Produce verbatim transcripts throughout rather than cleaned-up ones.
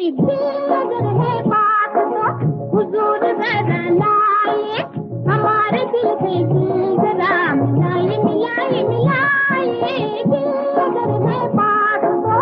दिल अगर है बात तो हुजूर जरा लाए, हमारे दिल से दिल जरा मिलाए मिलाए मिलाए, दिल अगर है बात तो।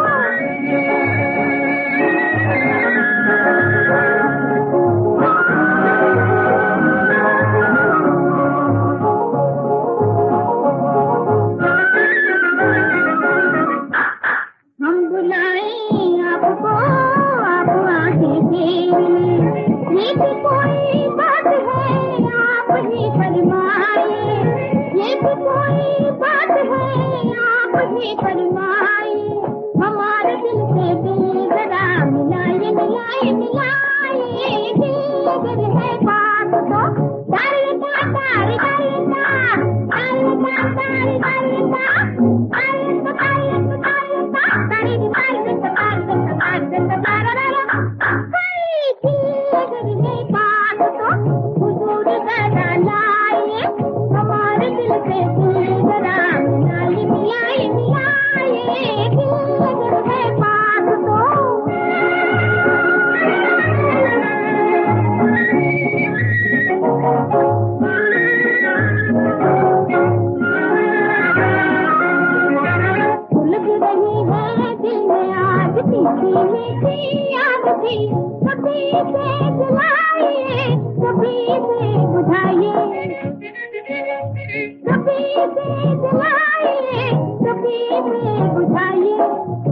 हम बुलाएं आपको, आप आंखें फेरिए, ये भी कोई बात है आप ही फरमाइए, ये भी कोई बात है आप ही फरमाइए, हमारे दिल से दिल जरा मिलाए मिलाए मिलाए, दिल अगर है बात तो। तारे ता तारे तारे ता तारे ता तारे तारे ता तारे ता तारे ता तारे ता तारे ता तारे ता तारे ता तारे ता। हाय दिल अगर है बात तो हुजूर जरा लाए, हमारे दिल से दिल जरा मिलाए मिलाए मिलाए, दिल अगर है बात तो। उलझ रही है दिल में आज मीठी मीठी याद थी, कभी से जलाइए कभी से बुझाइए, कभी से जलाइए कभी से बुझाइए,